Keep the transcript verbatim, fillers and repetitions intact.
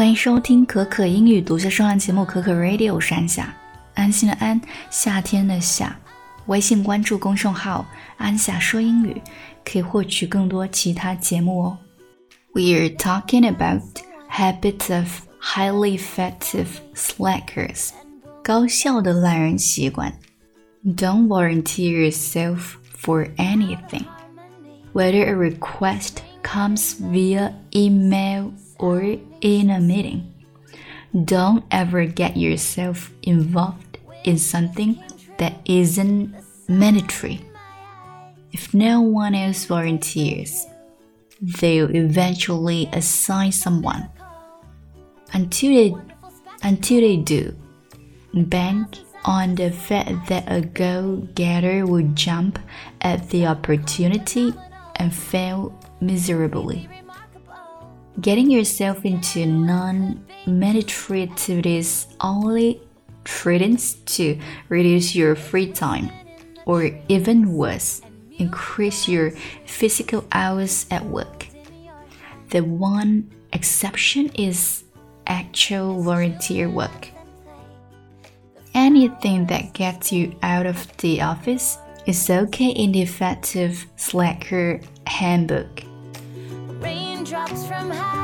欢迎收听可可英语读写双栏节目可可 Radio 山下，安心的安，夏天的夏。微信关注公众号安夏说英语，可以获取更多其他节目哦。We're talking about habits of highly effective slackers. 高效的懒人习惯。Don't volunteer yourself for anything, whether a request comes via email or in a meeting. Don't ever get yourself involved in something that isn't mandatory. If no one else volunteers, they'll eventually assign someone. Until they, until they do, bank on the fact that a go-getter will jump at the opportunity and fail miserably. Getting yourself into non-mandatory activities only threatens to reduce your free time, or even worse, increase your physical hours at work. The one exception is actual volunteer work. Anything that gets you out of the office is okay in the Effective Slacker Handbook. Raindrops from high